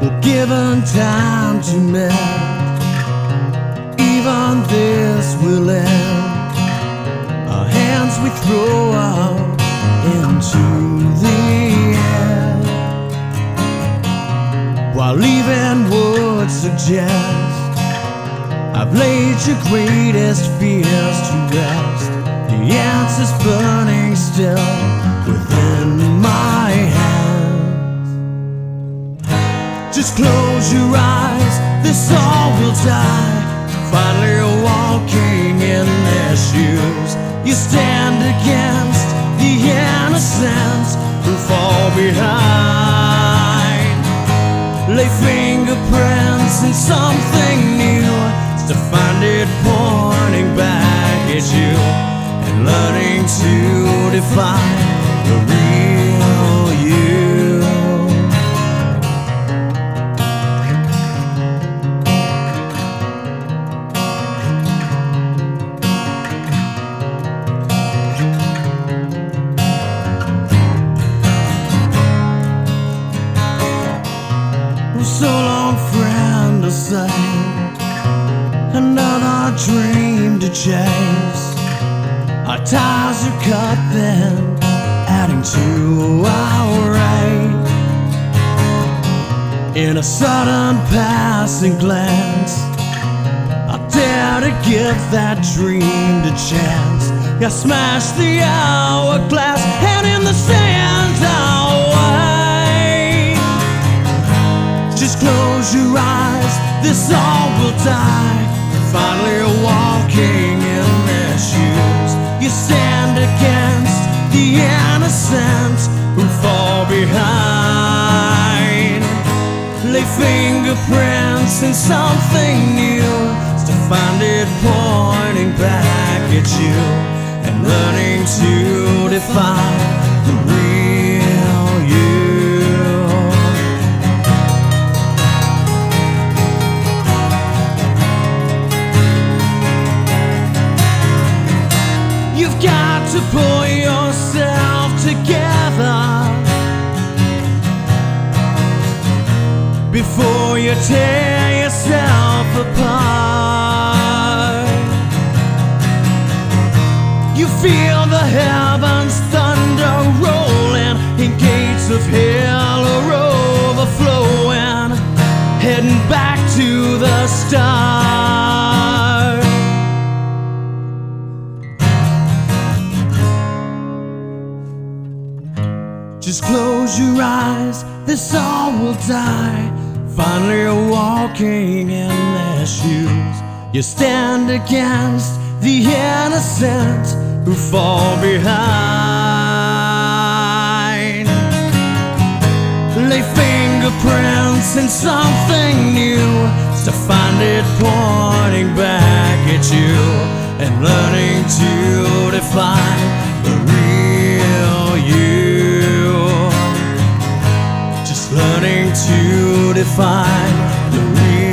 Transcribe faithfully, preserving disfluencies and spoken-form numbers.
Well, given time to mend, even this will end. Our hands we throw out into the air, while leaving would suggest I've laid your greatest fears to rest. The answer's burning still within my hands. Just close your eyes, this all will die. Finally walking in their shoes, you stand against the innocents who fall behind. Lay fingerprints in something new, to find it pointing back at you, and learning to define the real you. So long, friend, to say, another dream to chase. Our ties are cut then, adding to our rate. In a sudden passing glance, I dare to give that dream to chance. You smash the hourglass, and in the sand I'll wait. Just close your eyes, this all will die. Finally walking in their shoes, you stand against the innocent who fall behind. Lay fingerprints in something new, to find it pointing back at you, and learning to define the real you. You've got to pull yourself together before you tear yourself apart. You feel the heavens thunder rolling, and gates of hell are overflowing, heading back to the start. Just close your eyes, this all will die. Finally walking in their shoes, you stand against the innocent who fall behind. Lay fingerprints in something new, to find it pointing back at you, and learning to define the real you. Learning to define the real